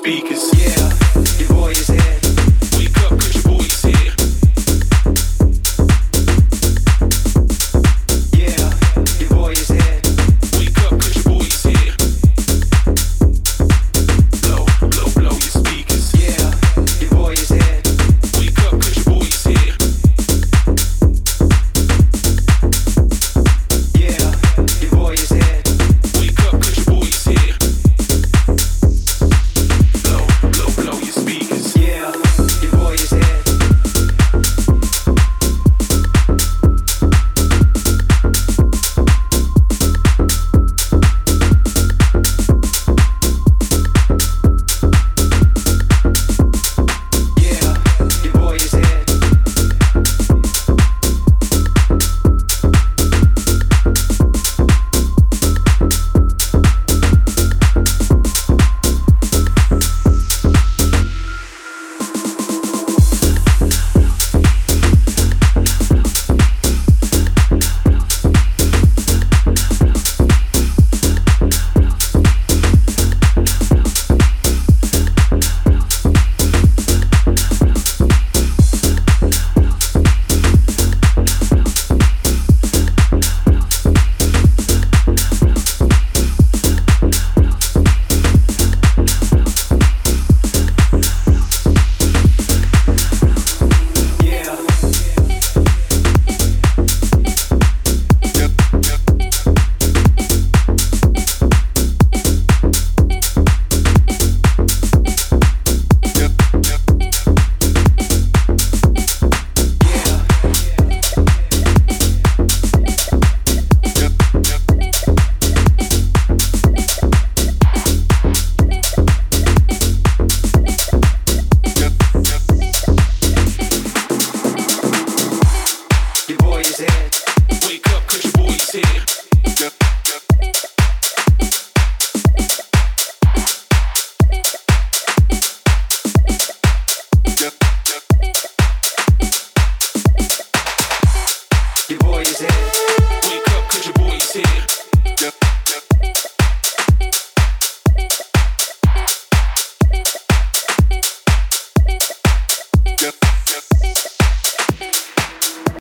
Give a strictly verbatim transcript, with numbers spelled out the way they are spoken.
speakers. Yeah, your boy is here. Wake up, cause your boy is here. Yeah, your boy is here. Wake up, cause your boy is here. Blow, blow, blow your speakers. Yeah, your boy is here. Wake up, cause your boy is here. Yeah, your boy is here. Wake up, cause your boy is here. Blow, blow, blow your speakers. Yeah, your boy is here. Yeah, your boy is here. Yeah. Your boy is here.